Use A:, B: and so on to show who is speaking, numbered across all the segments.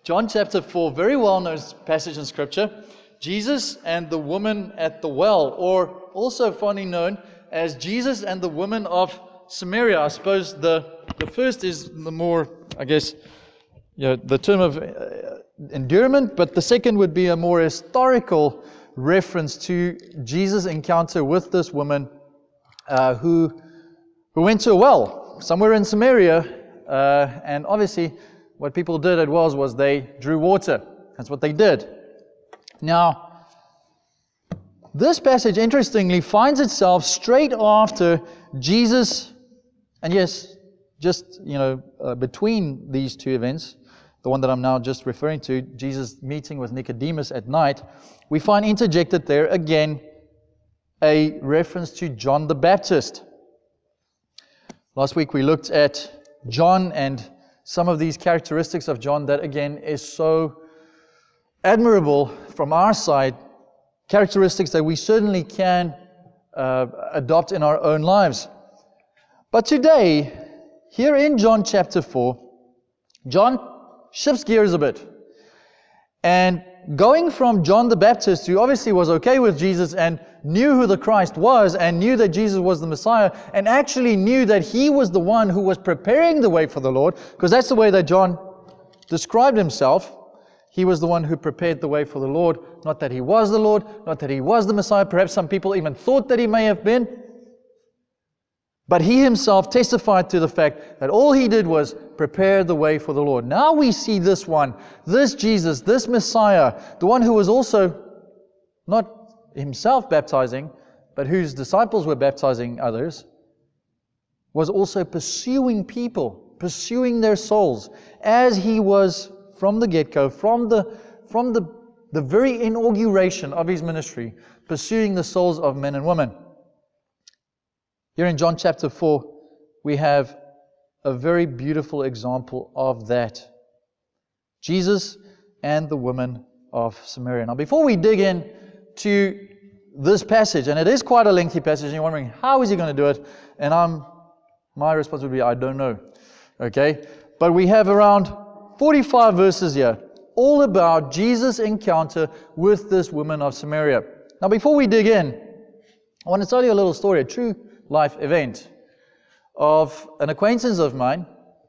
A: John chapter 4, very well-known passage in Scripture. Jesus and the woman at the well, or also fondly known as Jesus and the woman of Samaria. I suppose the first is the more, the term of endearment, but the second would be a more historical reference to Jesus' encounter with this woman who went to a well somewhere in Samaria, and obviously what people did at wells was they drew water. That's what they did. Now, this passage, interestingly, finds itself straight after Jesus, and yes, just, between these two events, the one that I'm now just referring to, Jesus meeting with Nicodemus at night, we find interjected there again a reference to John the Baptist. Last week we looked at John and some of these characteristics of John that again is so admirable from our side, characteristics that we certainly can adopt in our own lives. But today, here in John chapter 4, John shifts gears a bit. And going from John the Baptist, who obviously was okay with Jesus and knew who the Christ was and knew that Jesus was the Messiah and actually knew that he was the one who was preparing the way for the Lord, because that's the way that John described himself. He was the one who prepared the way for the Lord. Not that he was the Lord, not that he was the Messiah. Perhaps some people even thought that he may have been. But he himself testified to the fact that all he did was prepare the way for the Lord. Now we see this one, this Jesus, this Messiah, the one who was also not himself baptizing, but whose disciples were baptizing others, was also pursuing people, pursuing their souls, as he was from the get-go, from the very inauguration of his ministry, pursuing the souls of men and women. Here in John chapter 4, we have a very beautiful example of that. Jesus and the woman of Samaria. Now, before we dig in to this passage, and it is quite a lengthy passage, and you're wondering, how is he going to do it? And my response would be, I don't know. Okay? But we have around 45 verses here, all about Jesus' encounter with this woman of Samaria. Now, before we dig in, I want to tell you a little story, a true life event of an acquaintance of mine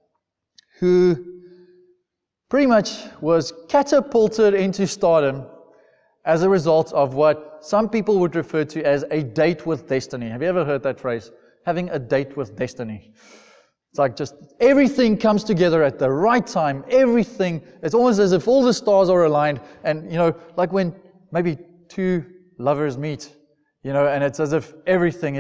A: who pretty much was catapulted into stardom as a result of what some people would refer to as a date with destiny. Have you ever heard that phrase? Having a date with destiny. It's like just everything comes together at the right time. Everything, it's almost as if all the stars are aligned. And, like when maybe two lovers meet, and it's as if everything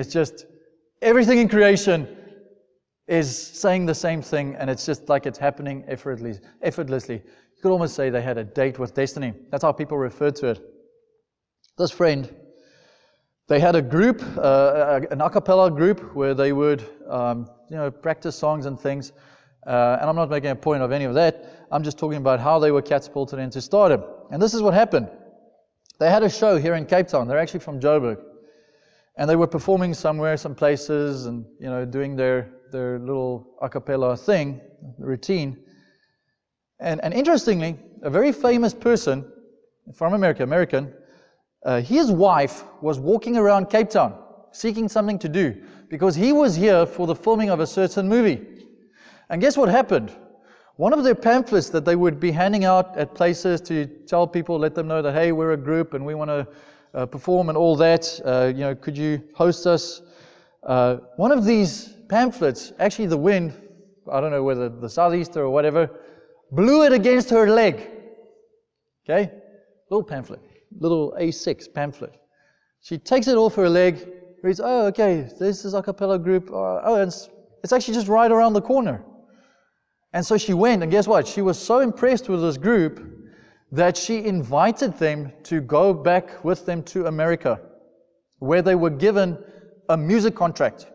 A: in creation is saying the same thing, and it's just like it's happening effortlessly. You could almost say they had a date with destiny. That's how people refer to it. This friend, they had a group, an a cappella group, where they would, practice songs and things. And I'm not making a point of any of that. I'm just talking about how they were catapulted into stardom. And this is what happened. They had a show here in Cape Town. They're actually from Joburg. And they were performing somewhere, some places, and doing their little a cappella thing, routine. And interestingly, a very famous person from American, his wife was walking around Cape Town seeking something to do because he was here for the filming of a certain movie. And guess what happened? One of their pamphlets that they would be handing out at places to tell people, let them know that, hey, we're a group and we want to perform and all that, could you host us? One of these pamphlets, actually the wind, I don't know whether the southeaster or whatever, blew it against her leg. Okay? Little pamphlet, little A6 pamphlet. She takes it off her leg, reads, oh, okay, this is a cappella group. And it's actually just right around the corner. And so she went, and guess what? She was so impressed with this group that she invited them to go back with them to America, where they were given a music contract.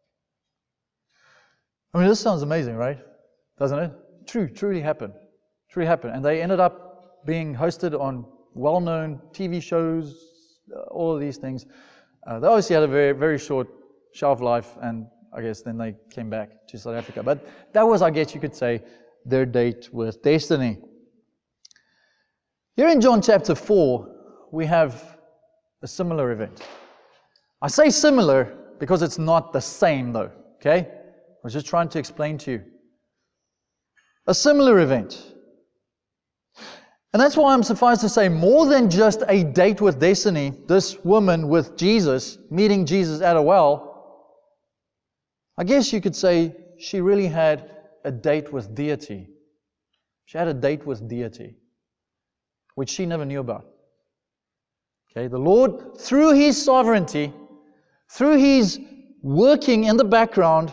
A: I mean, this sounds amazing, right? Doesn't it? Truly happened. Truly happened. And they ended up being hosted on well-known TV shows, all of these things. They obviously had a very, very short shelf life, and I guess then they came back to South Africa. But that was, I guess you could say, their date with destiny. Here in John chapter 4, we have a similar event. I say similar because it's not the same though, okay? I was just trying to explain to you. A similar event. And that's why I'm suffice to say, more than just a date with destiny, this woman with Jesus, meeting Jesus at a well, I guess you could say she really had a date with deity. She had a date with deity, which she never knew about. Okay, the Lord, through His sovereignty, through His working in the background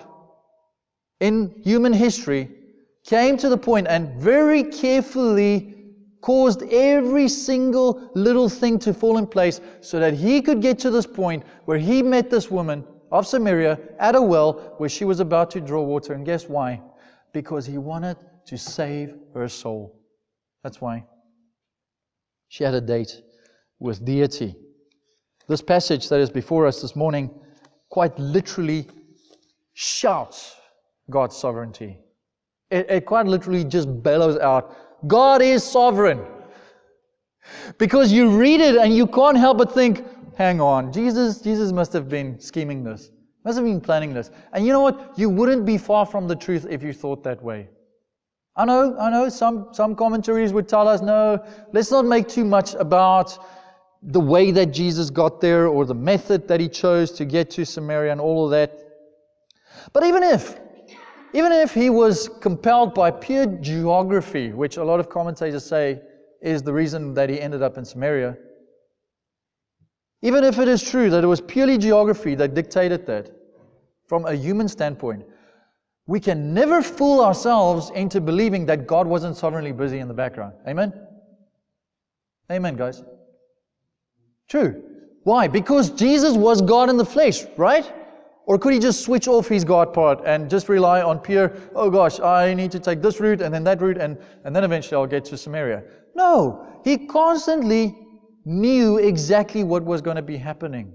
A: in human history, came to the point and very carefully caused every single little thing to fall in place so that He could get to this point where He met this woman of Samaria at a well where she was about to draw water. And guess why? Because He wanted to save her soul. That's why. She had a date with deity. This passage that is before us this morning quite literally shouts God's sovereignty. It quite literally just bellows out, God is sovereign. Because you read it and you can't help but think, hang on, Jesus must have been scheming this. Must have been planning this. And you know what? You wouldn't be far from the truth if you thought that way. I know, some commentaries would tell us, no, let's not make too much about the way that Jesus got there or the method that He chose to get to Samaria and all of that. But even if He was compelled by pure geography, which a lot of commentators say is the reason that He ended up in Samaria, even if it is true that it was purely geography that dictated that, from a human standpoint, we can never fool ourselves into believing that God wasn't sovereignly busy in the background. Amen? Amen, guys. True. Why? Because Jesus was God in the flesh, right? Or could He just switch off His God part and just rely on pure, oh gosh, I need to take this route and then that route and then eventually I'll get to Samaria. No. He constantly knew exactly what was going to be happening.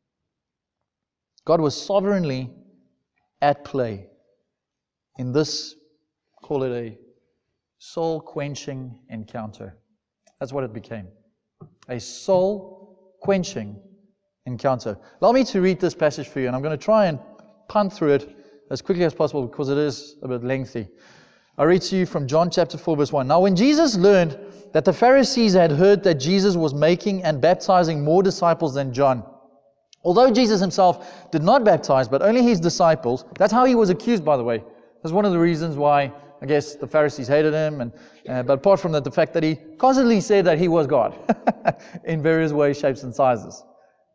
A: God was sovereignly at play in this, call it a soul-quenching encounter. That's what it became. A soul-quenching encounter. Allow me to read this passage for you, and I'm going to try and punt through it as quickly as possible because it is a bit lengthy. I read to you from John chapter 4, verse 1. Now when Jesus learned that the Pharisees had heard that Jesus was making and baptizing more disciples than John, although Jesus Himself did not baptize, but only His disciples, that's how He was accused, by the way. That's one of the reasons why, I guess, the Pharisees hated Him. But apart from that, the fact that He constantly said that He was God in various ways, shapes, and sizes.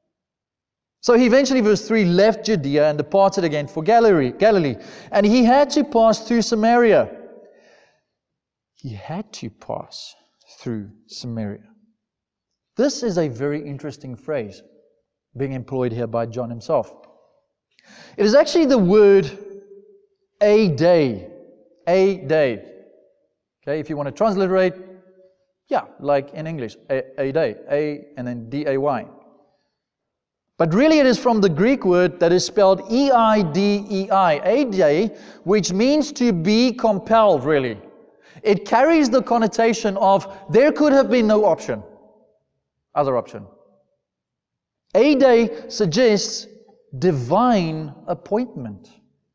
A: So He eventually, verse 3, left Judea and departed again for Galilee. And He had to pass through Samaria. He had to pass through Samaria. This is a very interesting phrase being employed here by John himself. It is actually the word a day. A day. Okay, if you want to transliterate, yeah, like in English, a day. A and then D-A-Y. But really it is from the Greek word that is spelled E-I-D-E-I, a day, which means to be compelled, really. It carries the connotation of there could have been no option, other option. A day suggests divine appointment.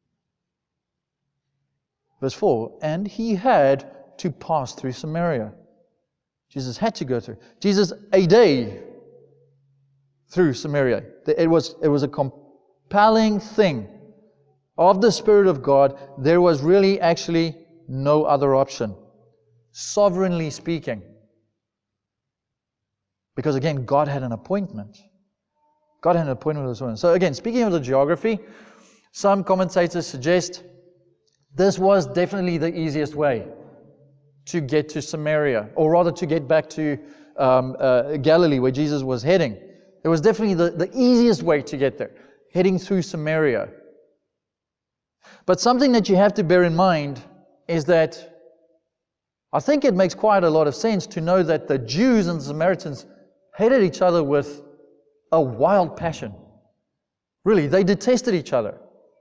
A: Verse 4, and He had to pass through Samaria. Jesus had to go through. Jesus, a day through Samaria. It was a compelling thing of the Spirit of God. There was really actually no other option, sovereignly speaking. Because again, God had an appointment. God had an appointment with this woman. So again, speaking of the geography, some commentators suggest this was definitely the easiest way to get to Samaria, or rather to get back to Galilee, where Jesus was heading. It was definitely the easiest way to get there, heading through Samaria. But something that you have to bear in mind is that I think it makes quite a lot of sense to know that the Jews and the Samaritans hated each other with a wild passion. Really, they detested each other.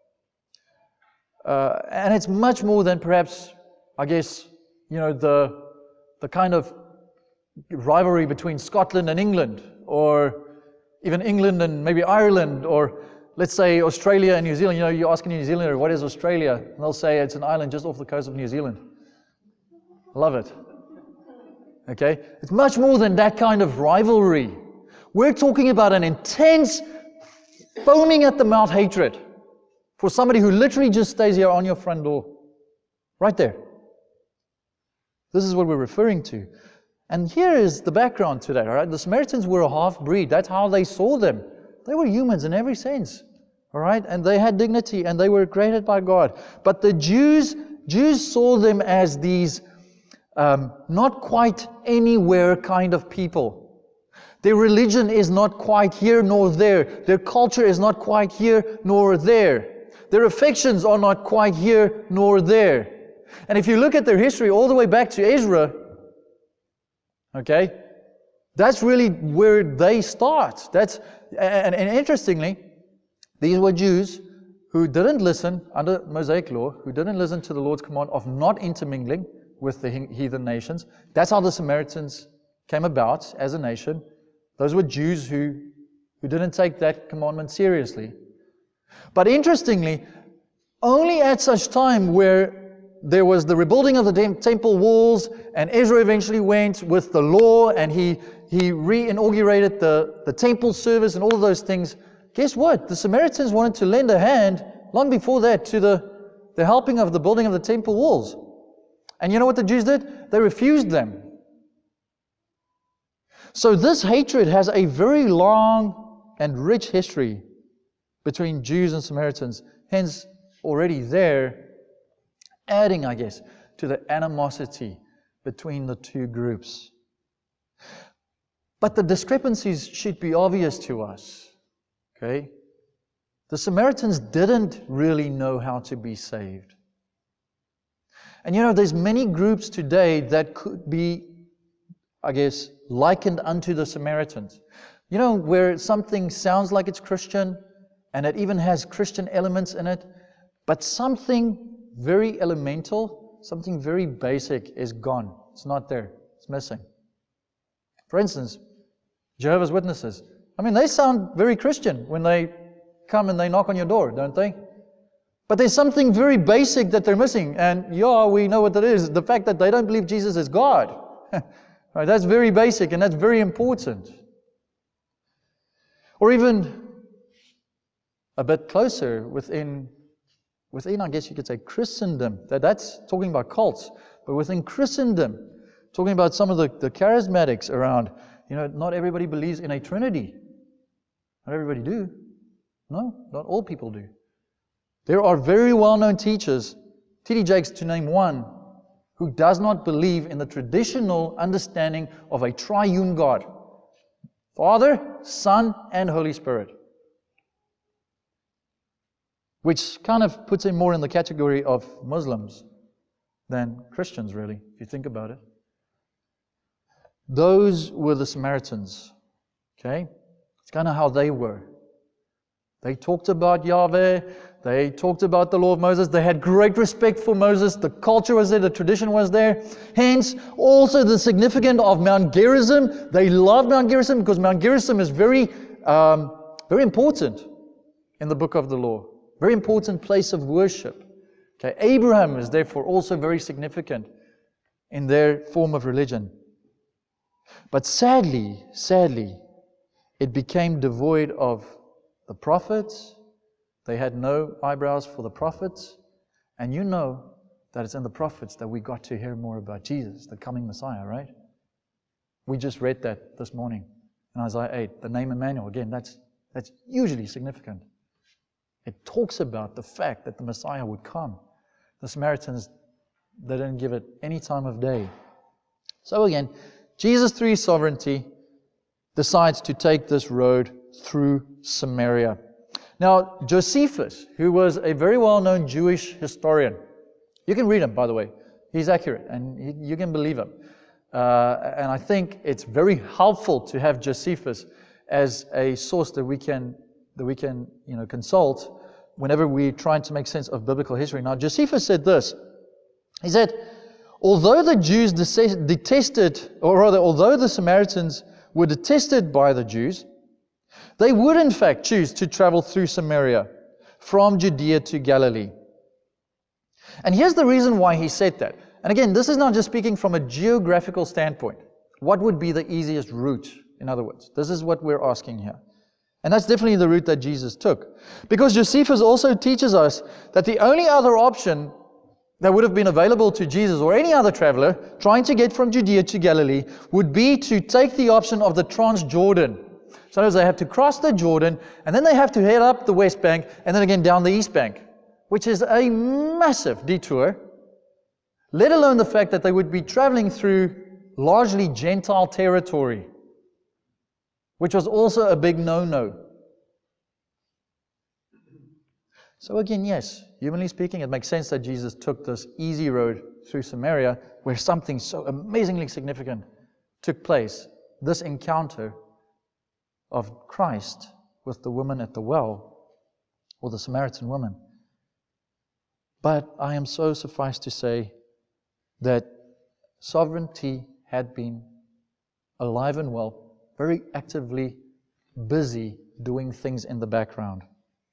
A: And it's much more than perhaps, I guess, the kind of rivalry between Scotland and England, or even England and maybe Ireland, or let's say Australia and New Zealand. You know, you ask a New Zealander, what is Australia? And they'll say it's an island just off the coast of New Zealand. Love it. Okay? It's much more than that kind of rivalry. We're talking about an intense, foaming at the mouth hatred for somebody who literally just stays here on your front door. Right there. This is what we're referring to. And here is the background to that. All right? The Samaritans were a half-breed. That's how they saw them. They were humans in every sense. All right? And they had dignity and they were created by God. But the Jews saw them as these not quite anywhere kind of people. Their religion is not quite here nor there. Their culture is not quite here nor there. Their affections are not quite here nor there. And if you look at their history all the way back to Ezra, okay, that's really where they start. And interestingly, these were Jews who didn't listen under Mosaic law, who didn't listen to the Lord's command of not intermingling with the heathen nations. That's how the Samaritans came about as a nation. Those were Jews who didn't take that commandment seriously. But interestingly, only at such time where there was the rebuilding of the temple walls, and Ezra eventually went with the law, and he re-inaugurated the temple service and all of those things. Guess what? The Samaritans wanted to lend a hand long before that to the helping of the building of the temple walls. And you know what the Jews did? They refused them. So this hatred has a very long and rich history between Jews and Samaritans. Hence, already there, adding, I guess, to the animosity between the two groups. But the discrepancies should be obvious to us. Okay? The Samaritans didn't really know how to be saved. And you know, there's many groups today that could be, I guess, likened unto the Samaritans. You know, where something sounds like it's Christian, and it even has Christian elements in it, but something very elemental, something very basic is gone. It's not there. It's missing. For instance, Jehovah's Witnesses. I mean, they sound very Christian when they come and they knock on your door, don't they? But there's something very basic that they're missing. And yeah, we know what that is. The fact that they don't believe Jesus is God. Right, that's very basic and that's very important. Or even a bit closer within I guess you could say Christendom. That's talking about cults. But within Christendom, talking about some of the charismatics around, you know, not everybody believes in a Trinity. Not everybody do. No, not all people do. There are very well-known teachers, T.D. Jakes to name one, who does not believe in the traditional understanding of a triune God. Father, Son, and Holy Spirit. Which kind of puts him more in the category of Muslims than Christians, really, if you think about it. Those were the Samaritans. Okay? It's kind of how they were. They talked about Yahweh. They talked about the law of Moses. They had great respect for Moses. The culture was there. The tradition was there. Hence, also the significance of Mount Gerizim. They loved Mount Gerizim because Mount Gerizim is very important in the book of the law. Very important place of worship. Okay, Abraham is therefore also very significant in their form of religion. But sadly, it became devoid of the prophets. They had no eyebrows for the prophets. And you know that it's in the prophets that we got to hear more about Jesus, the coming Messiah, right? We just read that this morning in Isaiah 8. The name Emmanuel, again, that's hugely significant. It talks about the fact that the Messiah would come. The Samaritans, they didn't give it any time of day. So again, Jesus, through His sovereignty, decides to take this road through Samaria. Now, Josephus, who was a very well-known Jewish historian, you can read him, by the way. He's accurate, and you can believe him. And I think it's very helpful to have Josephus as a source that we can consult whenever we're trying to make sense of biblical history. Now, Josephus said this. He said, Although the Jews detested, or rather, although the Samaritans were detested by the Jews, they would in fact choose to travel through Samaria from Judea to Galilee. And here's the reason why he said that. And again, this is not just speaking from a geographical standpoint. What would be the easiest route, in other words? This is what we're asking here. And that's definitely the route that Jesus took. Because Josephus also teaches us that the only other option that would have been available to Jesus or any other traveler trying to get from Judea to Galilee would be to take the option of the Transjordan. So they have to cross the Jordan, and then they have to head up the west bank, and then again down the east bank, which is a massive detour, let alone the fact that they would be traveling through largely Gentile territory, which was also a big no-no. So again, yes, humanly speaking, it makes sense that Jesus took this easy road through Samaria, where something so amazingly significant took place, this encounter of Christ with the woman at the well, or the Samaritan woman. But I am so suffice to say that sovereignty had been alive and well, very actively busy doing things in the background.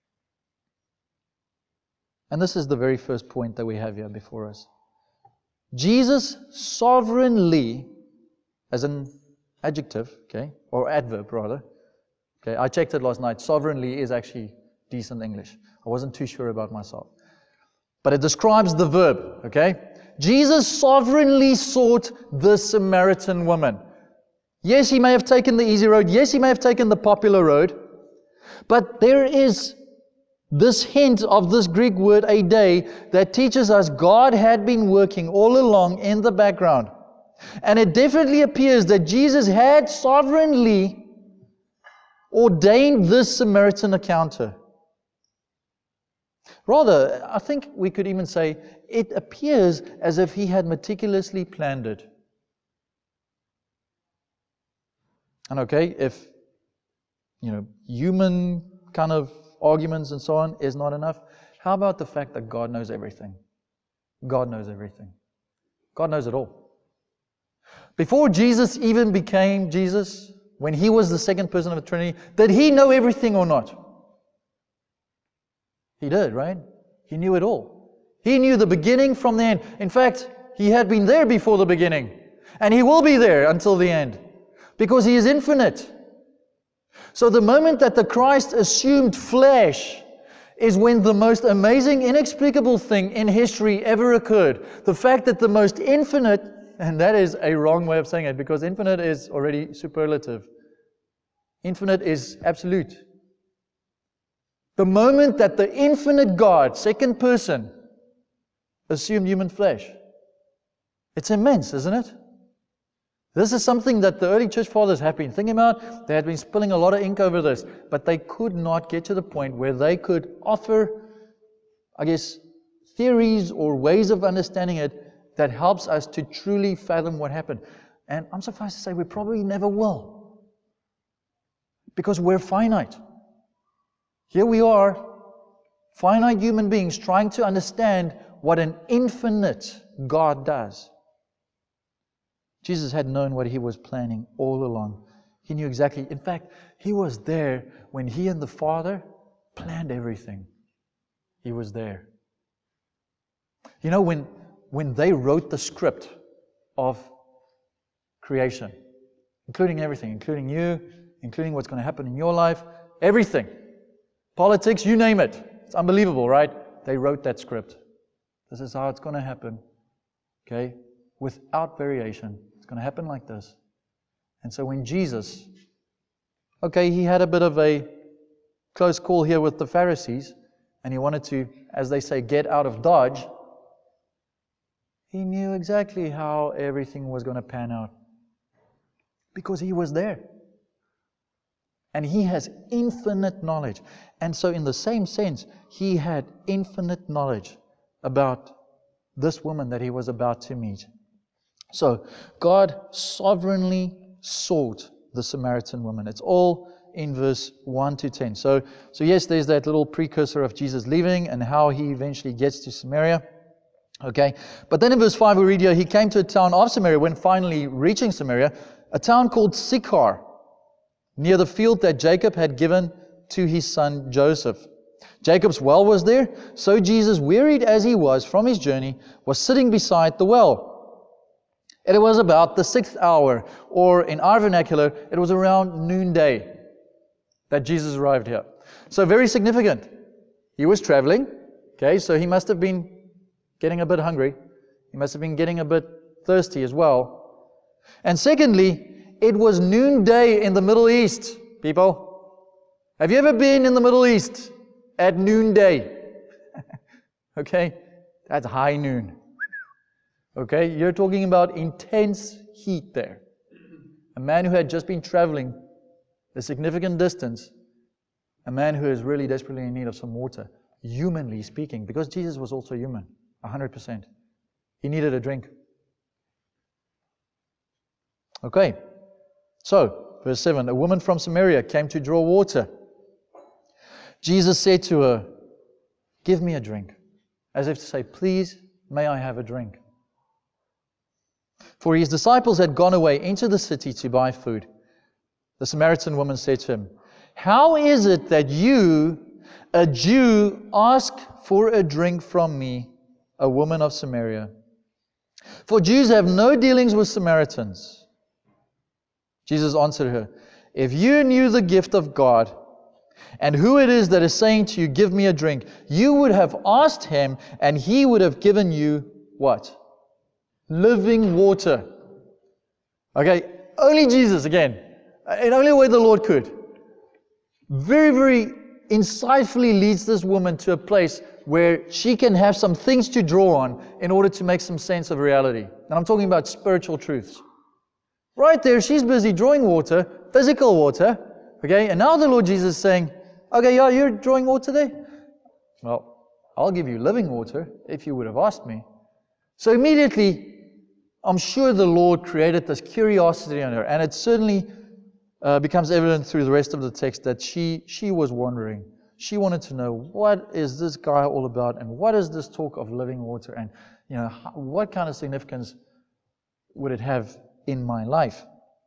A: And this is the very first point that we have here before us. Jesus sovereignly, as an adjective, okay, or adverb rather. Okay, I checked it last night. Sovereignly is actually decent English. I wasn't too sure about myself. But it describes the verb, okay? Jesus sovereignly sought the Samaritan woman. Yes, he may have taken the easy road. Yes, he may have taken the popular road. But there is this hint of this Greek word, "eidei," that teaches us God had been working all along in the background. And it definitely appears that Jesus had sovereignly ordained this Samaritan encounter. Rather, I think we could even say it appears as if he had meticulously planned it. And okay, if human kind of arguments and so on is not enough, how about the fact that God knows everything? God knows everything. God knows it all. Before Jesus even became Jesus, when he was the second person of the Trinity, did he know everything or not? He did, right? He knew it all. He knew the beginning from the end. In fact, he had been there before the beginning. And he will be there until the end. Because he is infinite. So the moment that the Christ assumed flesh is when the most amazing, inexplicable thing in history ever occurred. The fact that the most infinite, and that is a wrong way of saying it, because infinite is already superlative. Infinite is absolute. The moment that the infinite God, second person, assumed human flesh. It's immense, isn't it? This is something that the early church fathers have been thinking about. They had been spilling a lot of ink over this, but they could not get to the point where they could offer, theories or ways of understanding it that helps us to truly fathom what happened. And I'm surprised to say we probably never will. Because we're finite. Here we are, finite human beings trying to understand what an infinite God does. Jesus had known what he was planning all along. He knew exactly. In fact, he was there when he and the Father planned everything. He was there. You know, when they wrote the script of creation, including everything, including you, including what's going to happen in your life, everything. Politics, you name it. It's unbelievable, right? They wrote that script. This is how it's going to happen. Okay? Without variation. It's going to happen like this. And so when Jesus, he had a bit of a close call here with the Pharisees, and he wanted to, as they say, get out of Dodge. He knew exactly how everything was going to pan out. Because he was there. And he has infinite knowledge. And so in the same sense, he had infinite knowledge about this woman that he was about to meet. So God sovereignly sought the Samaritan woman. It's all in verse 1 to 10. So yes, there's that little precursor of Jesus leaving and how he eventually gets to Samaria. Okay, but then in verse 5 we read here, he came to a town of Samaria. When finally reaching Samaria, a town called Sychar, near the field that Jacob had given to his son Joseph. Jacob's well was there, so Jesus, wearied as he was from his journey, was sitting beside the well. And it was about the 6th hour, or in our vernacular, it was around noonday that Jesus arrived here. So very significant. He was traveling, okay, so he must have been getting a bit hungry. He must have been getting a bit thirsty as well. And secondly, it was noonday in the Middle East, people. Have you ever been in the Middle East at noonday? Okay, that's high noon. Okay, you're talking about intense heat there. A man who had just been traveling a significant distance, a man who is really desperately in need of some water, humanly speaking, because Jesus was also human, 100%. He needed a drink. Okay, so, verse 7, a woman from Samaria came to draw water. Jesus said to her, "Give me a drink," as if to say, "Please, may I have a drink?" For his disciples had gone away into the city to buy food. The Samaritan woman said to him, "How is it that you, a Jew, ask for a drink from me, a woman of Samaria? For Jews have no dealings with Samaritans." Jesus answered her, "If you knew the gift of God, and who it is that is saying to you, 'Give me a drink,' you would have asked him, and he would have given you" what? Living water. Okay, only Jesus, again, in only way the Lord could, very, very insightfully leads this woman to a place where she can have some things to draw on in order to make some sense of reality. And I'm talking about spiritual truths. Right there, she's busy drawing water, physical water, okay? And now the Lord Jesus is saying, "Okay, yeah, you're drawing water there? Well, I'll give you living water if you would have asked me." So immediately, I'm sure the Lord created this curiosity in her, and it certainly becomes evident through the rest of the text that she was wondering. She wanted to know, what is this guy all about, and what is this talk of living water, and what kind of significance would it have in my life?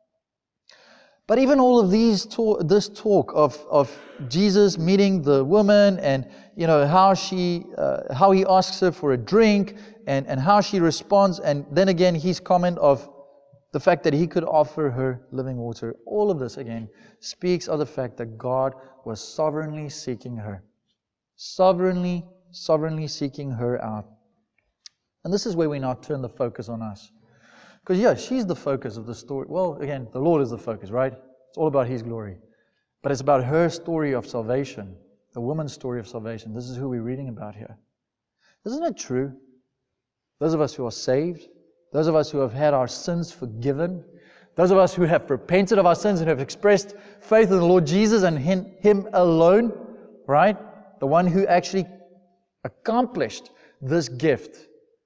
A: But even all of this talk of Jesus meeting the woman, and how he asks her for a drink, and how she responds, and then again his comment of the fact that he could offer her living water, all of this again speaks of the fact that God was sovereignly seeking her. Sovereignly seeking her out. And this is where we now turn the focus on us. Because yeah, she's the focus of the story. Well, again, the Lord is the focus, right? It's all about His glory. But it's about her story of salvation, the woman's story of salvation. This is who we're reading about here. Isn't it true? Those of us who are saved, those of us who have had our sins forgiven, those of us who have repented of our sins and have expressed faith in the Lord Jesus and Him alone, right? The one who actually accomplished this gift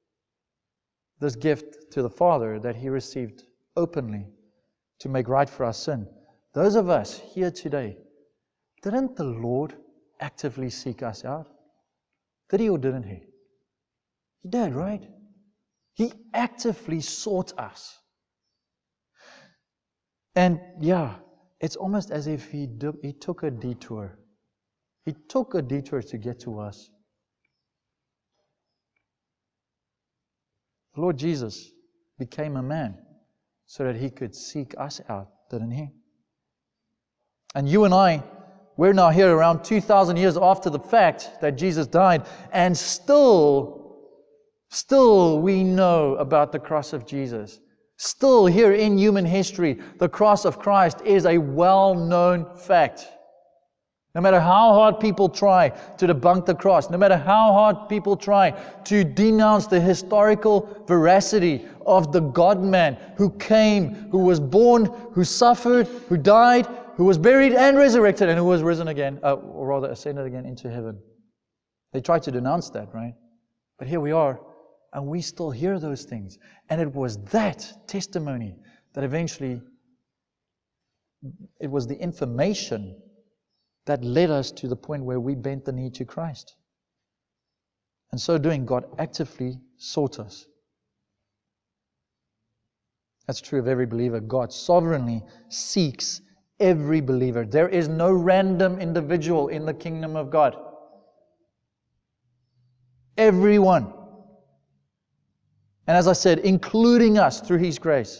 A: to the Father that He received openly to make right for our sin. Those of us here today, didn't the Lord actively seek us out? Did He or didn't He? He did, right? He actively sought us. And yeah, it's almost as if He took a detour. He took a detour to get to us. The Lord Jesus became a man so that He could seek us out, didn't He? And you and I, we're now here around 2,000 years after the fact that Jesus died, and still we know about the cross of Jesus. Still here in human history, the cross of Christ is a well-known fact. No matter how hard people try to debunk the cross, no matter how hard people try to denounce the historical veracity of the God-man who came, who was born, who suffered, who died, who was buried and resurrected, and who was risen again, or rather ascended again into heaven. They tried to denounce that, right? But here we are, and we still hear those things. And it was that testimony that eventually, it was the information that led us to the point where we bent the knee to Christ. And so doing, God actively sought us. That's true of every believer. God sovereignly seeks every believer. There is no random individual in the kingdom of God. Everyone. And as I said, including us through His grace.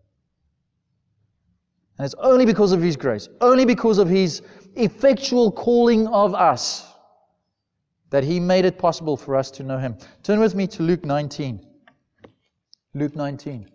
A: And it's only because of His grace, only because of His effectual calling of us, that He made it possible for us to know Him. Turn with me to Luke 19. Luke 19.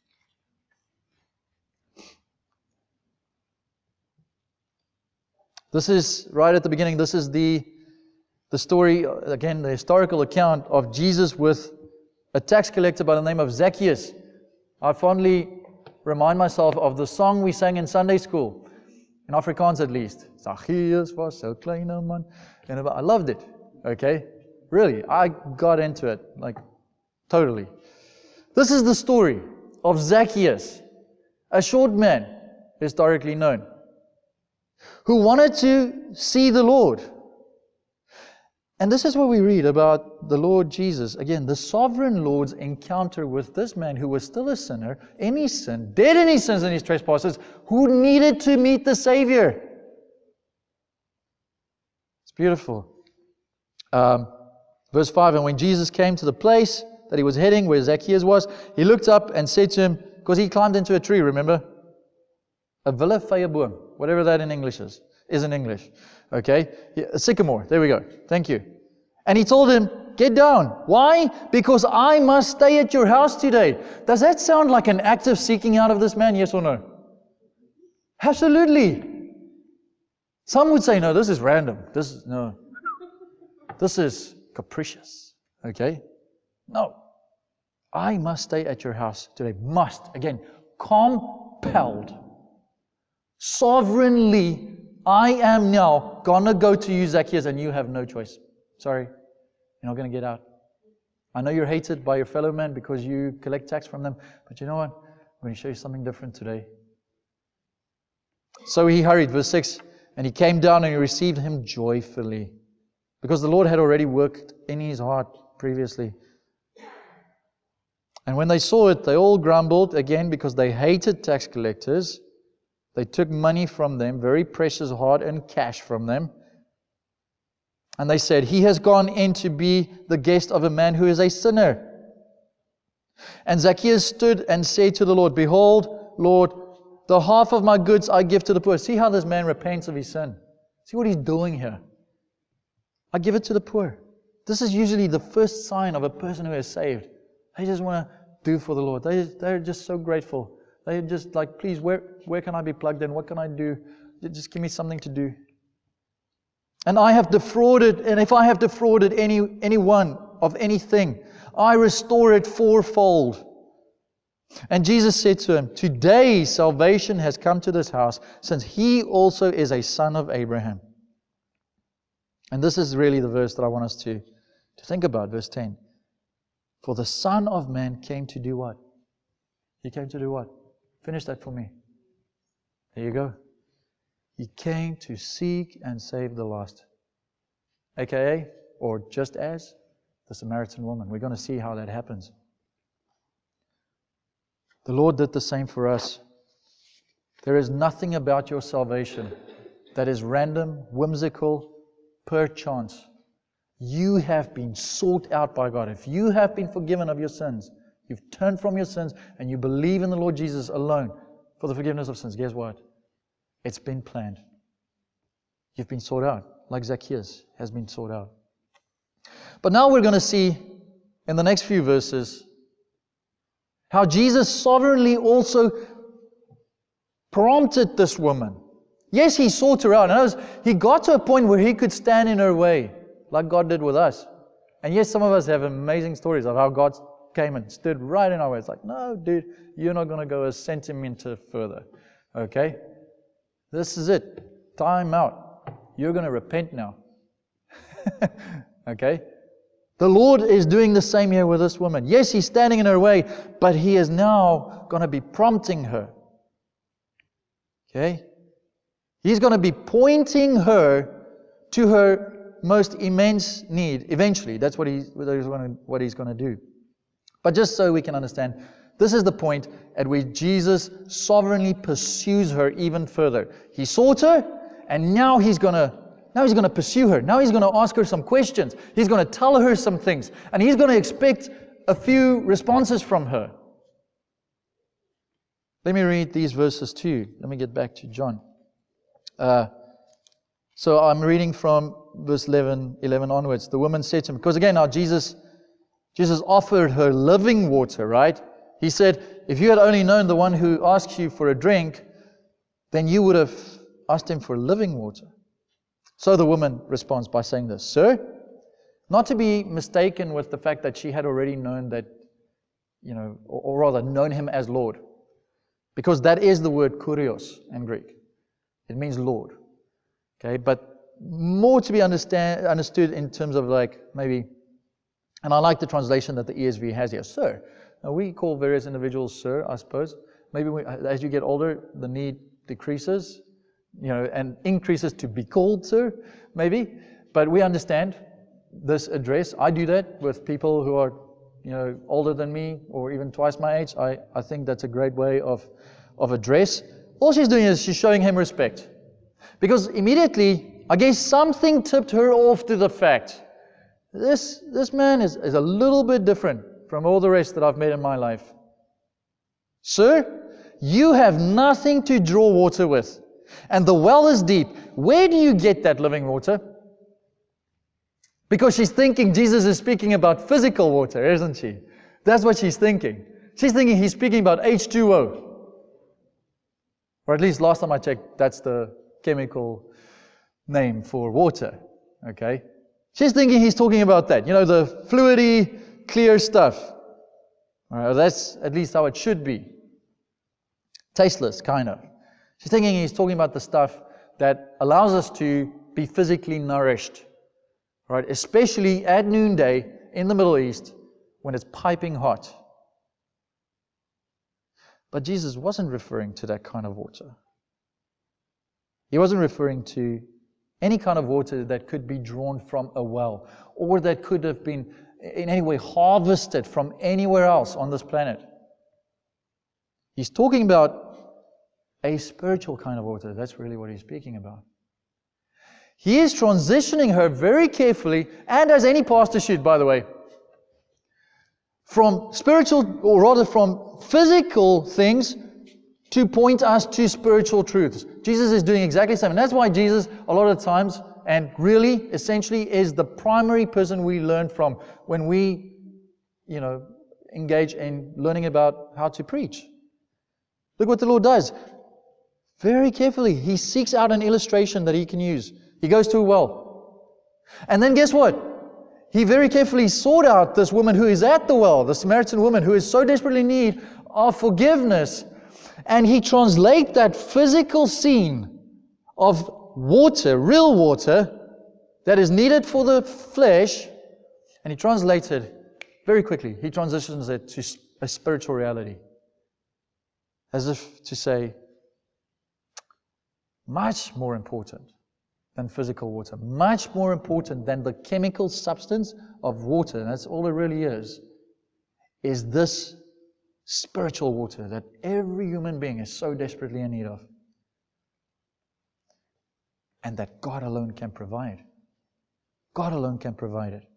A: This is, right at the beginning, this is the story, again, the historical account of Jesus with a tax collector by the name of Zacchaeus. I fondly remind myself of the song we sang in Sunday school, in Afrikaans at least. Zacchaeus was so klein a man. And I loved it, okay? Really, I got into it, like, totally. This is the story of Zacchaeus, a short man, historically known, who wanted to see the Lord. And this is what we read about the Lord Jesus. Again, the sovereign Lord's encounter with this man who was still a sinner, in his sin, dead in his sins and his trespasses, who needed to meet the Savior. It's beautiful. Verse 5, and when Jesus came to the place that He was heading, where Zacchaeus was, He looked up and said to him, because he climbed into a tree, remember? A villa boom, whatever that in English is in English. Okay? Yeah, a sycamore. There we go. Thank you. And He told him, get down. Why? Because I must stay at your house today. Does that sound like an active seeking out of this man? Yes or no? Absolutely. Some would say, no, this is random. This is capricious. Okay? No. I must stay at your house today. Must. Again, compelled. Sovereignly, I am now gonna go to you, Zacchaeus, and you have no choice. Sorry, you're not gonna get out. I know you're hated by your fellow men because you collect tax from them, but you know what? I'm going to show you something different today. So he hurried, verse 6, and he came down and he received him joyfully, because the Lord had already worked in his heart previously. And when they saw it, they all grumbled again because they hated tax collectors. They took money from them, very precious hard-earned cash from them. And they said, He has gone in to be the guest of a man who is a sinner. And Zacchaeus stood and said to the Lord, Behold, Lord, the half of my goods I give to the poor. See how this man repents of his sin. See what he's doing here. I give it to the poor. This is usually the first sign of a person who is saved. They just want to do for the Lord. They're just so grateful. They're just like, please, where can I be plugged in? What can I do? Just give me something to do. And I have defrauded, and if I have defrauded anyone of anything, I restore it fourfold. And Jesus said to him, Today salvation has come to this house, since he also is a son of Abraham. And this is really the verse that I want us to think about, verse 10. For the Son of Man came to do what? He came to do what? Finish that for me. There you go. He came to seek and save the lost. AKA, or just as, the Samaritan woman. We're going to see how that happens. The Lord did the same for us. There is nothing about your salvation that is random, whimsical, per chance. You have been sought out by God. If you have been forgiven of your sins, you've turned from your sins, and you believe in the Lord Jesus alone for the forgiveness of sins, guess what? It's been planned. You've been sought out, like Zacchaeus has been sought out. But now we're going to see in the next few verses how Jesus sovereignly also prompted this woman. Yes, He sought her out. And He got to a point where He could stand in her way, like God did with us. And yes, some of us have amazing stories of how God came and stood right in our way. It's like, no, dude, you're not going to go a centimeter further. Okay? This is it. Time out. You're going to repent now. Okay? The Lord is doing the same here with this woman. Yes, He's standing in her way, but He is now going to be prompting her. Okay? He's going to be pointing her to her most immense need. Eventually, that's what He's going to do. But just so we can understand, this is the point at which Jesus sovereignly pursues her even further. He sought her, and now he's going to pursue her. Now he's going to ask her some questions. He's going to tell her some things, and he's going to expect a few responses from her. Let me read these verses to you. Let me get back to John. So I'm reading from verse 11 onwards. The woman said to him, because again now Jesus offered her living water, right? He said, if you had only known the one who asks you for a drink, then you would have asked him for living water. So the woman responds by saying this, Sir, not to be mistaken with the fact that she had already known that, or rather known him as Lord. Because that is the word kurios in Greek. It means Lord. Okay, but more to be understood in terms of maybe, and I like the translation that the ESV has here, Sir. Now we call various individuals Sir, I suppose. Maybe as you get older, the need decreases, and increases to be called Sir, maybe. But we understand this address. I do that with people who are, older than me or even twice my age. I think that's a great way of address. All she's doing is she's showing him respect. Because immediately, I guess something tipped her off to the fact, this man is a little bit different from all the rest that I've met in my life. Sir, you have nothing to draw water with, and the well is deep. Where do you get that living water? Because she's thinking Jesus is speaking about physical water, isn't she? That's what she's thinking. She's thinking he's speaking about H2O. Or at least last time I checked, that's the chemical name for water. Okay? She's thinking he's talking about that. The fluidy, clear stuff. All right, that's at least how it should be. Tasteless, kind of. She's thinking he's talking about the stuff that allows us to be physically nourished. Right? Especially at noonday in the Middle East when it's piping hot. But Jesus wasn't referring to that kind of water. He wasn't referring to any kind of water that could be drawn from a well or that could have been in any way harvested from anywhere else on this planet. He's talking about a spiritual kind of water. That's really what he's speaking about. He is transitioning her very carefully, and as any pastor should, by the way, from spiritual, or rather from physical things, to point us to spiritual truths. Jesus is doing exactly the same. And that's why Jesus, a lot of times, and really, essentially, is the primary person we learn from when we, engage in learning about how to preach. Look what the Lord does. Very carefully, He seeks out an illustration that He can use. He goes to a well. And then guess what? He very carefully sought out this woman who is at the well, the Samaritan woman who is so desperately in need of forgiveness. And He translates that physical scene of water, real water, that is needed for the flesh, and He translates it very quickly. He transitions it to a spiritual reality. As if to say, much more important than physical water, much more important than the chemical substance of water, and that's all it really is this spiritual water that every human being is so desperately in need of. And that God alone can provide. God alone can provide it.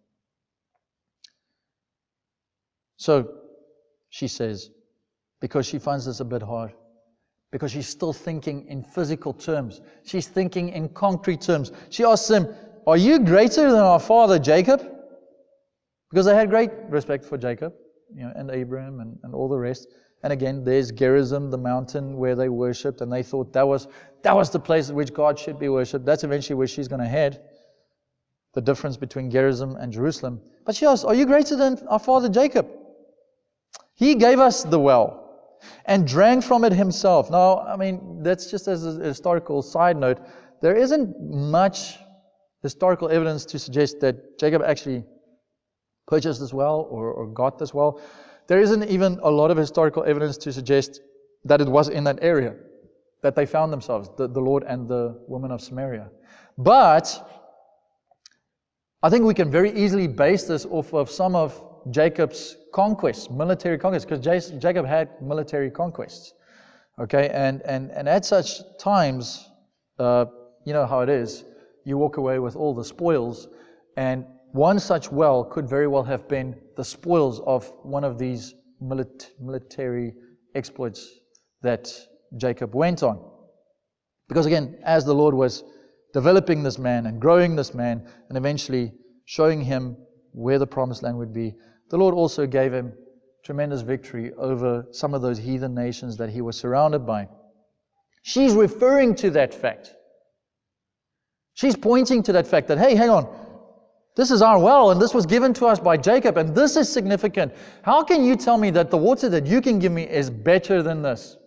A: So, she says, because she finds this a bit hard, because she's still thinking in physical terms. She's thinking in concrete terms. She asks him, are you greater than our father Jacob? Because they had great respect for Jacob, and Abraham and all the rest. And again, there's Gerizim, the mountain where they worshipped, and they thought that was the place at which God should be worshipped. That's eventually where she's going to head. The difference between Gerizim and Jerusalem. But she asks, are you greater than our father Jacob? He gave us the well and drank from it himself. Now, that's just as a historical side note. There isn't much historical evidence to suggest that Jacob actually purchased this well or got this well. There isn't even a lot of historical evidence to suggest that it was in that area that they found themselves, the Lord and the woman of Samaria. But I think we can very easily base this off of some of Jacob's conquests, military conquests, because Jacob had military conquests. Okay, and at such times, you know how it is. You walk away with all the spoils, and one such well could very well have been the spoils of one of these military exploits that Jacob went on. Because again, as the Lord was developing this man and growing this man and eventually showing him where the promised land would be, the Lord also gave him tremendous victory over some of those heathen nations that he was surrounded by. She's referring to that fact. She's pointing to that fact that, hey, hang on, this is our well, and this was given to us by Jacob, and this is significant. How can you tell me that the water that you can give me is better than this?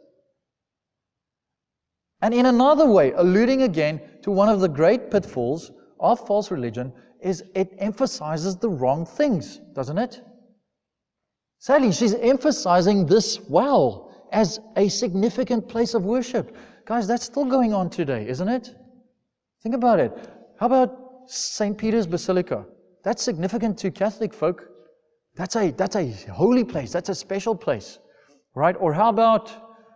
A: And in another way, alluding again to one of the great pitfalls of false religion, is it emphasizes the wrong things, doesn't it? Sadly, she's emphasizing this well as a significant place of worship. Guys, that's still going on today, isn't it? Think about it. How about St. Peter's Basilica? That's significant to Catholic folk. That's a holy place. That's a special place, right? Or how about,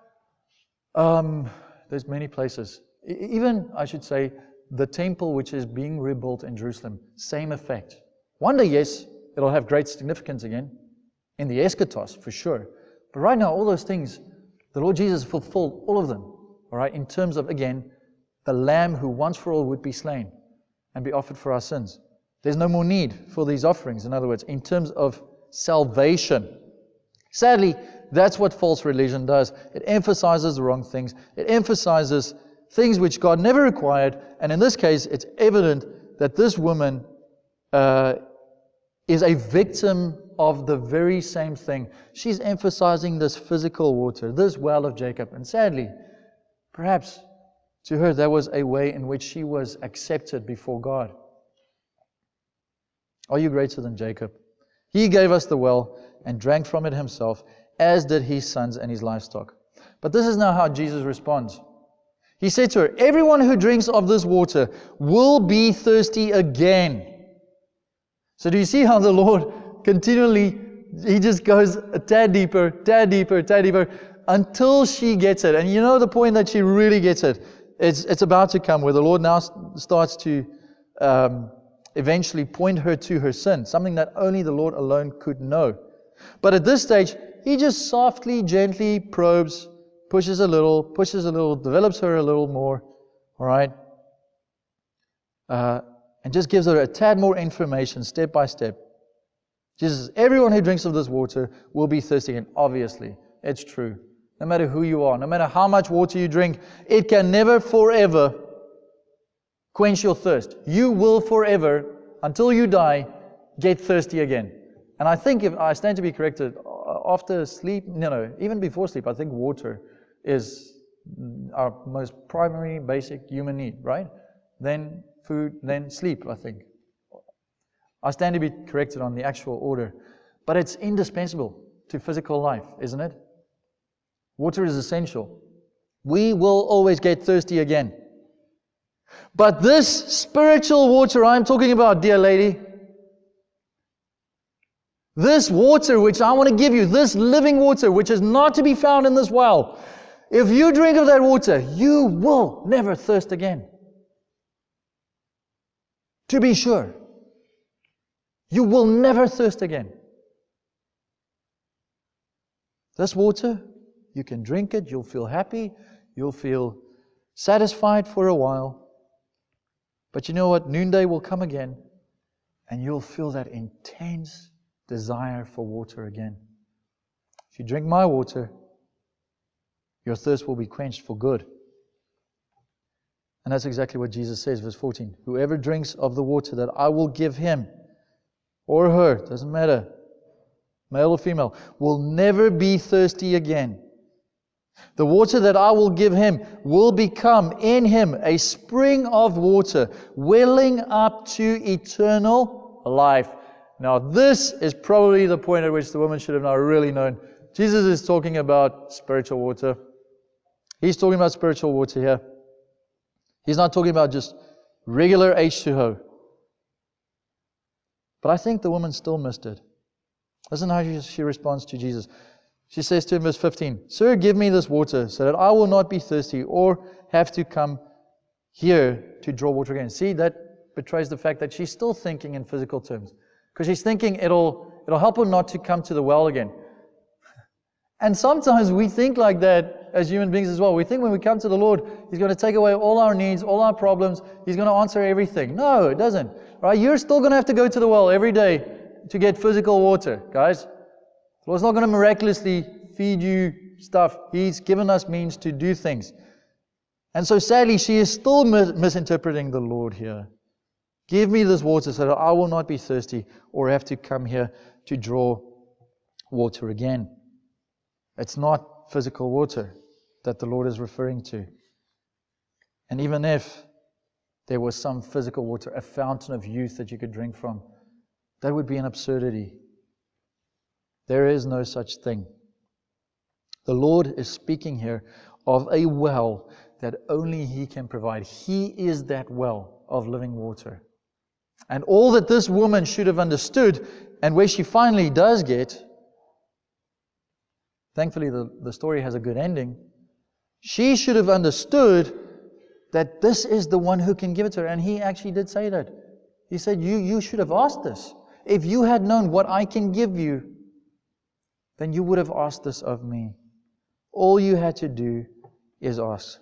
A: there's many places. Even, I should say, the temple which is being rebuilt in Jerusalem, same effect. One day, yes, it'll have great significance again, in the eschatos, for sure. But right now, all those things, the Lord Jesus fulfilled all of them, all right, in terms of, again, the Lamb who once for all would be slain and be offered for our sins. There's no more need for these offerings, in other words, in terms of salvation. Sadly, that's what false religion does. It emphasizes the wrong things. It emphasizes things which God never required, and in this case, it's evident that this woman is a victim of the very same thing. She's emphasizing this physical water, this well of Jacob, and sadly, perhaps to her, there was a way in which she was accepted before God. Are you greater than Jacob? He gave us the well and drank from it himself, as did his sons and his livestock. But this is now how Jesus responds. He said to her, everyone who drinks of this water will be thirsty again. So do you see how the Lord continually, He just goes a tad deeper, tad deeper, tad deeper, until she gets it. And you know the point that she really gets it. It's about to come where the Lord now starts to eventually point her to her sin, something that only the Lord alone could know. But at this stage, He just softly, gently probes, pushes a little, develops her a little more, all right? And just gives her a tad more information, step by step. Jesus says, everyone who drinks of this water will be thirsty. And obviously, it's true. No matter who you are, no matter how much water you drink, it can never forever quench your thirst. You will forever, until you die, get thirsty again. And I think, if I stand to be corrected, after sleep, even before sleep, I think water is our most primary, basic human need, right? Then food, then sleep, I think. I stand to be corrected on the actual order. But it's indispensable to physical life, isn't it? Water is essential. We will always get thirsty again. But this spiritual water I'm talking about, dear lady, this water which I want to give you, this living water which is not to be found in this well, if you drink of that water, you will never thirst again. To be sure, you will never thirst again. This water, you can drink it, you'll feel happy, you'll feel satisfied for a while. But you know what? Noonday will come again, and you'll feel that intense desire for water again. If you drink my water, your thirst will be quenched for good. And that's exactly what Jesus says, verse 14. Whoever drinks of the water that I will give him, or her, doesn't matter, male or female, will never be thirsty again. The water that I will give him will become in him a spring of water, welling up to eternal life. Now, this is probably the point at which the woman should have now really known. Jesus is talking about spiritual water. He's talking about spiritual water here. He's not talking about just regular H2O. But I think the woman still missed it. Listen how she responds to Jesus. She says to him, verse 15, Sir, give me this water so that I will not be thirsty or have to come here to draw water again. See, that betrays the fact that she's still thinking in physical terms. Because she's thinking it'll help her not to come to the well again. And sometimes we think like that as human beings as well. We think when we come to the Lord, He's going to take away all our needs, all our problems. He's going to answer everything. No, it doesn't. Right? You're still going to have to go to the well every day to get physical water, guys. The Lord's not going to miraculously feed you stuff. He's given us means to do things. And so sadly, she is still misinterpreting the Lord here. Give me this water so that I will not be thirsty or have to come here to draw water again. It's not physical water that the Lord is referring to. And even if there was some physical water, a fountain of youth that you could drink from, that would be an absurdity. There is no such thing. The Lord is speaking here of a well that only He can provide. He is that well of living water. And all that this woman should have understood, and where she finally does get, thankfully the story has a good ending, she should have understood that this is the one who can give it to her. And He actually did say that. He said, you should have asked this. If you had known what I can give you, then you would have asked this of me. All you had to do is ask.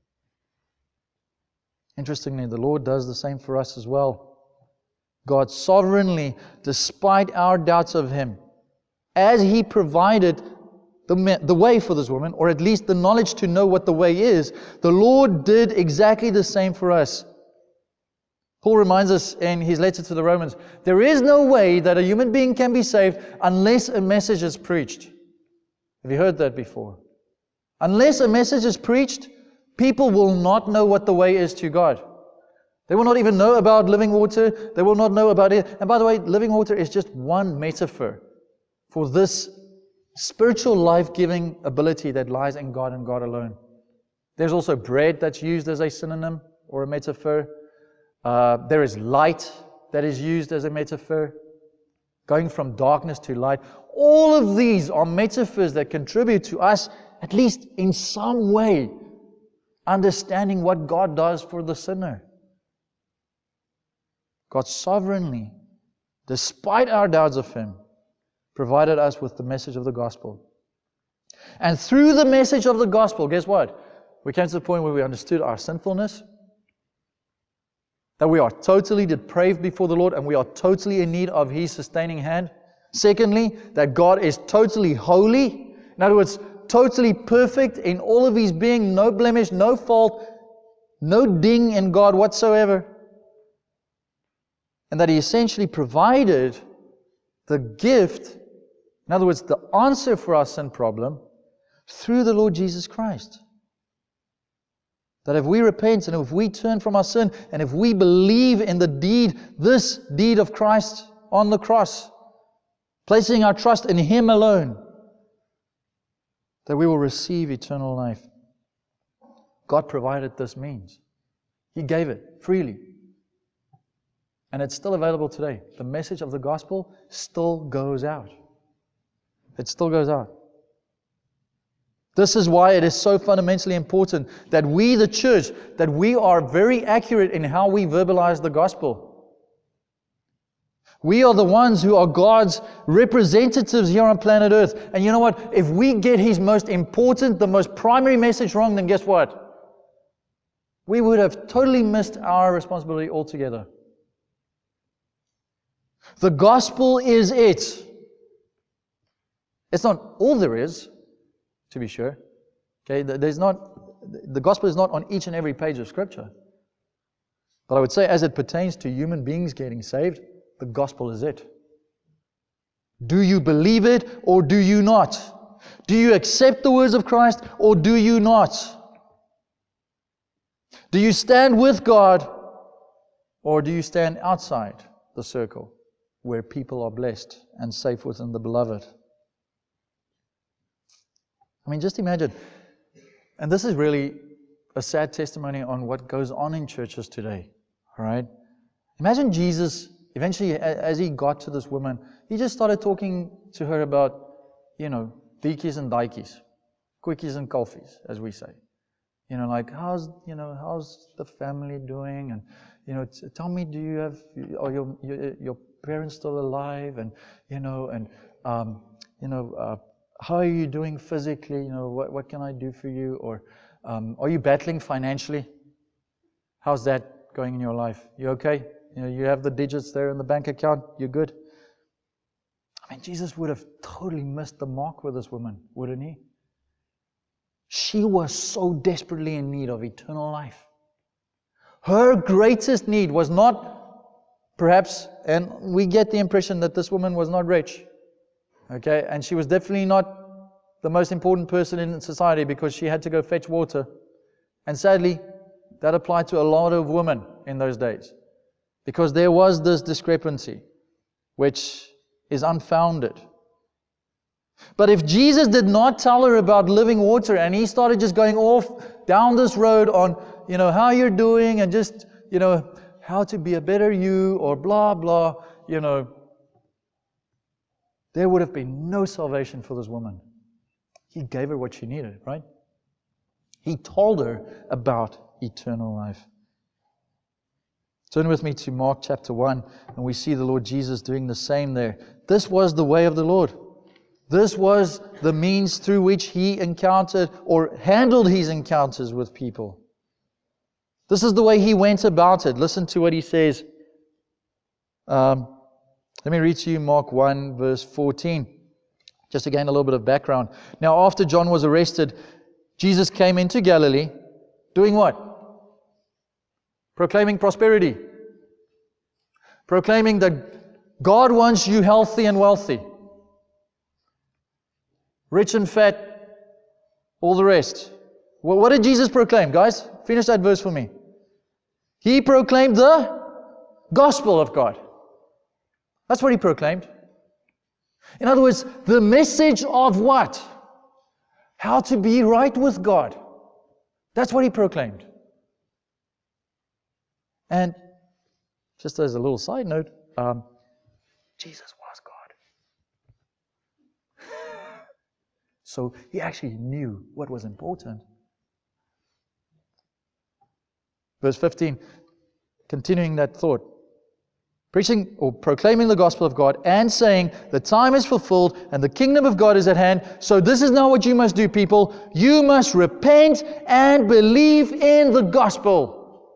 A: Interestingly, the Lord does the same for us as well. God sovereignly, despite our doubts of Him, as He provided the way for this woman, or at least the knowledge to know what the way is, the Lord did exactly the same for us. Paul reminds us in his letter to the Romans, there is no way that a human being can be saved unless a message is preached. Have you heard that before? Unless a message is preached, people will not know what the way is to God. They will not even know about living water. They will not know about it. And by the way, living water is just one metaphor for this spiritual life-giving ability that lies in God and God alone. There's also bread that's used as a synonym or a metaphor. There is light that is used as a metaphor. Going from darkness to light. All of these are metaphors that contribute to us, at least in some way, understanding what God does for the sinner. God sovereignly, despite our doubts of Him, provided us with the message of the gospel. And through the message of the gospel, guess what? We came to the point where we understood our sinfulness, that we are totally depraved before the Lord and we are totally in need of His sustaining hand. Secondly, that God is totally holy. In other words, totally perfect in all of His being, no blemish, no fault, no ding in God whatsoever. And that He essentially provided the gift, in other words, the answer for our sin problem, through the Lord Jesus Christ. That if we repent and if we turn from our sin and if we believe in the deed, this deed of Christ on the cross, placing our trust in Him alone, that we will receive eternal life. God provided this means. He gave it freely. And it's still available today. The message of the gospel still goes out. It still goes out. This is why it is so fundamentally important that we, the church, that we are very accurate in how we verbalize the gospel. We are the ones who are God's representatives here on planet Earth. And you know what? If we get His most important, the most primary message wrong, then guess what? We would have totally missed our responsibility altogether. The gospel is it. It's not all there is, to be sure. Okay, the gospel is not on each and every page of Scripture. But I would say, as it pertains to human beings getting saved, the gospel is it. Do you believe it or do you not? Do you accept the words of Christ or do you not? Do you stand with God or do you stand outside the circle where people are blessed and safe within the beloved? I mean, just imagine, and this is really a sad testimony on what goes on in churches today, all right? Imagine Jesus, eventually, as he got to this woman, he just started talking to her about, diekies and daikies, quickies and coffees, as we say. Like, how's the family doing? And, tell me, are your parents still alive? And, how are you doing physically? What can I do for you? Or are you battling financially? How's that going in your life? You okay? You have the digits there in the bank account? You're good? I mean, Jesus would have totally missed the mark with this woman, wouldn't he? She was so desperately in need of eternal life. Her greatest need was not, perhaps, and we get the impression that this woman was not rich. Okay, and she was definitely not the most important person in society because she had to go fetch water. And sadly, that applied to a lot of women in those days. Because there was this discrepancy, which is unfounded. But if Jesus did not tell her about living water and he started just going off down this road on, how you're doing and just, how to be a better you or blah, blah, there would have been no salvation for this woman. He gave her what she needed, right? He told her about eternal life. Turn with me to Mark chapter 1, and we see the Lord Jesus doing the same there. This was the way of the Lord. This was the means through which He encountered or handled His encounters with people. This is the way He went about it. Listen to what He says. Let me read to you Mark 1 verse 14. Just again a little bit of background. Now after John was arrested, Jesus came into Galilee, doing what? Proclaiming prosperity. Proclaiming that God wants you healthy and wealthy. Rich and fat, all the rest. Well, what did Jesus proclaim, guys? Finish that verse for me. He proclaimed the gospel of God. That's what He proclaimed. In other words, the message of what? How to be right with God. That's what He proclaimed. And just as a little side note, Jesus was God. So He actually knew what was important. Verse 15, continuing that thought. Preaching or proclaiming the gospel of God and saying, the time is fulfilled and the kingdom of God is at hand. So this is now what you must do, people. You must repent and believe in the gospel.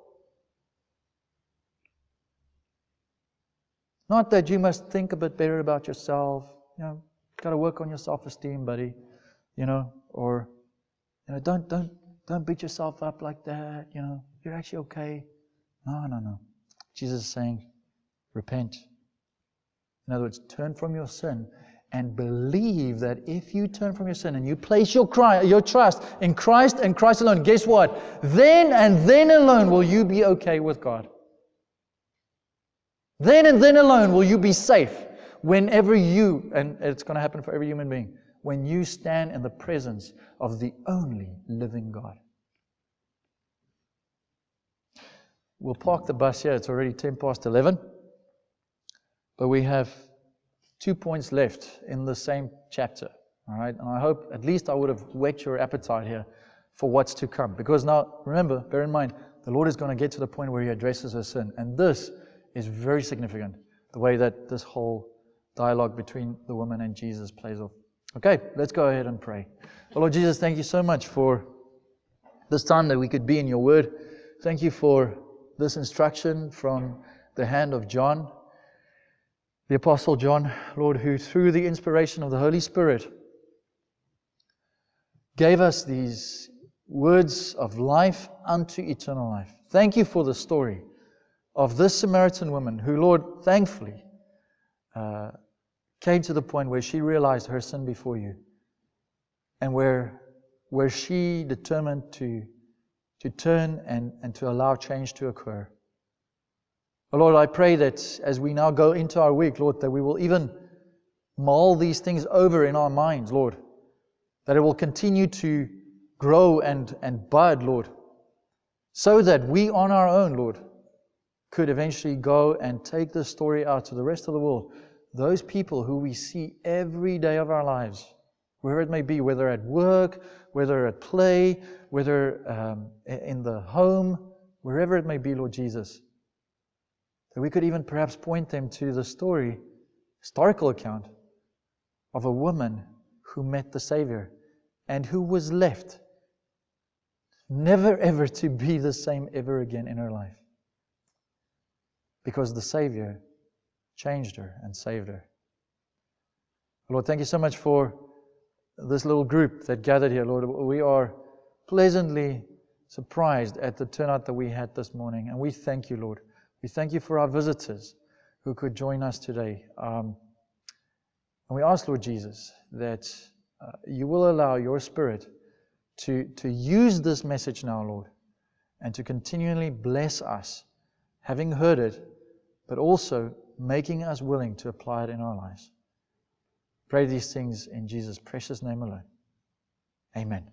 A: Not that you must think a bit better about yourself. Got to work on your self-esteem, buddy. Or don't beat yourself up like that. You're actually okay. No. Jesus is saying, repent. In other words, turn from your sin and believe that if you turn from your sin and you place your trust in Christ and Christ alone, guess what? Then and then alone will you be okay with God. Then and then alone will you be safe whenever you, and it's going to happen for every human being, when you stand in the presence of the only living God. We'll park the bus here. It's already 10 past 11. But we have 2 points left in the same chapter. All right? And I hope at least I would have whet your appetite here for what's to come. Because now, remember, bear in mind, the Lord is going to get to the point where He addresses her sin. And this is very significant, the way that this whole dialogue between the woman and Jesus plays off. Okay, let's go ahead and pray. Well, Lord Jesus, thank you so much for this time that we could be in your word. Thank you for this instruction from the hand of John, the Apostle John, Lord, who through the inspiration of the Holy Spirit gave us these words of life unto eternal life. Thank you for the story of this Samaritan woman who, Lord, thankfully came to the point where she realized her sin before you and where she determined to turn and to allow change to occur. Oh Lord, I pray that as we now go into our week, Lord, that we will even mull these things over in our minds, Lord, that it will continue to grow and bud, Lord, so that we on our own, Lord, could eventually go and take this story out to the rest of the world. Those people who we see every day of our lives, wherever it may be, whether at work, whether at play, whether in the home, wherever it may be, Lord Jesus, that we could even perhaps point them to the historical account of a woman who met the Savior and who was left never ever to be the same ever again in her life, because the Savior changed her and saved her. Lord, thank you so much for this little group that gathered here, Lord. We are pleasantly surprised at the turnout that we had this morning, and we thank you, Lord. We thank you for our visitors who could join us today. And we ask, Lord Jesus, that you will allow your Spirit to use this message now, Lord, and to continually bless us, having heard it, but also making us willing to apply it in our lives. Pray these things in Jesus' precious name alone. Amen.